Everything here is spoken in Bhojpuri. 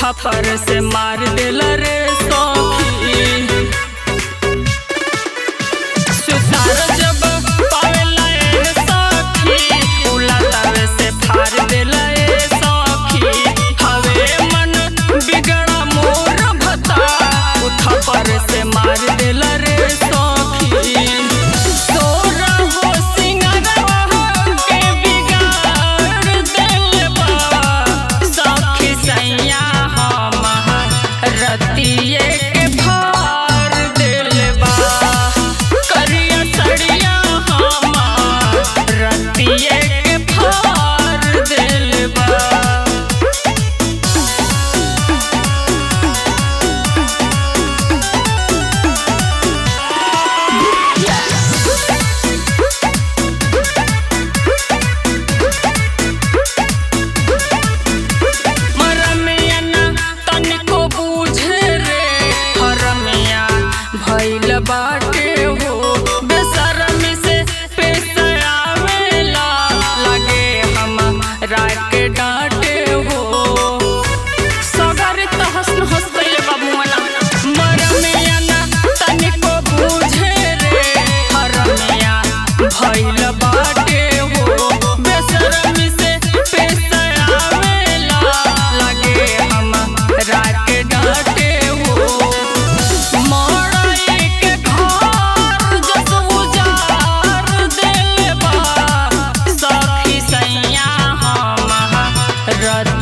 थप्पड़ से मार दिल रे सखी। सुतार जब पावेला ए सखी उलातावे से फाड़ दिल ए सखी। हवे मन बिगड़ा मोर भता थप्पड़ से मार दिल रे सखी। तोरा हो सिंगरवा के बिगाड़ दिल बा सखी सैया रतिये के फार दिल बा। करिया सड़िया रतिये के फार दिल बा। भइल बाटे हो बेशरमी से पेश आवेला लगे हमरा के डांटे हो। सगर तहस नहस कइले बाबूना मरमिया ना तनिको बुझे रे हरमिया। भइल बाटे हो बेशरमी से पेश आवेला लगे हमरा के डांटे हो। सखी सैया